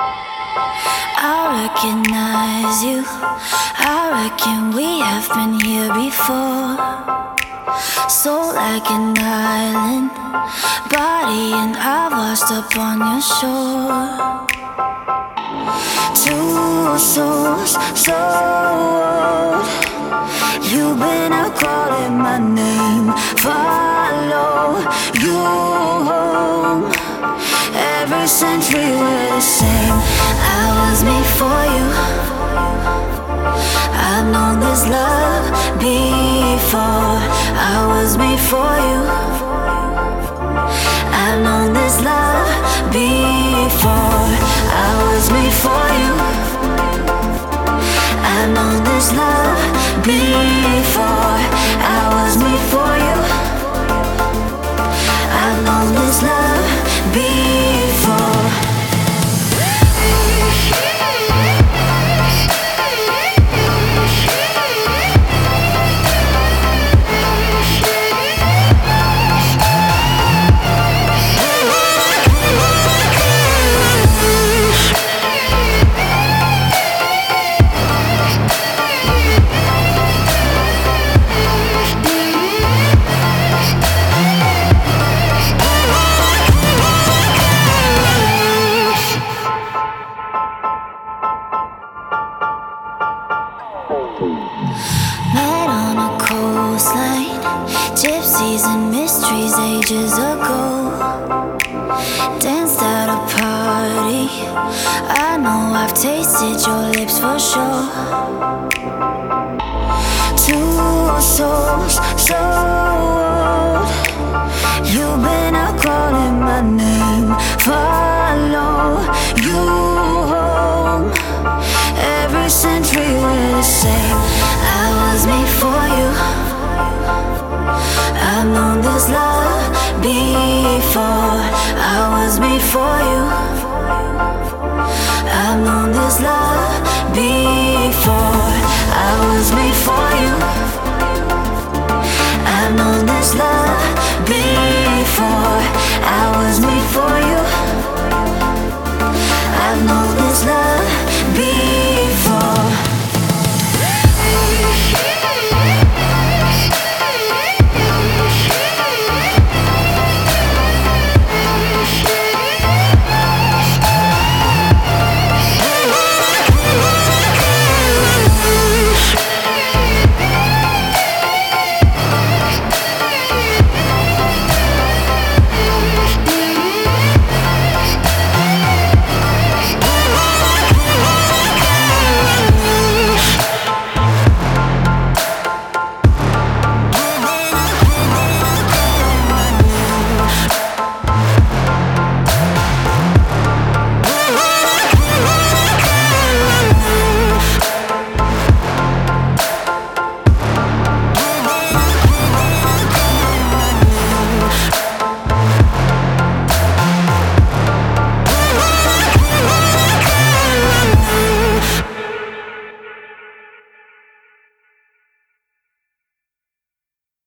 I recognize you. I reckon we have been here before. Soul like an island, body and I washed up on your shore. Two souls, so old. You've been out calling my name. Follow you home. Ever since we were the same, I was made for you. I've known this love before. I was made for you. I've known this love before. I was made for you. I've known this love before. I was made for you. I've known this love before. Met on a coastline, gypsies and mysteries ages ago. Danced at a party, I know I've tasted your lips for sure. Two souls, so old. You've been out calling my name. Follow you home. Ever since we were the same, I was made for you. I've known this love before. I was made for you.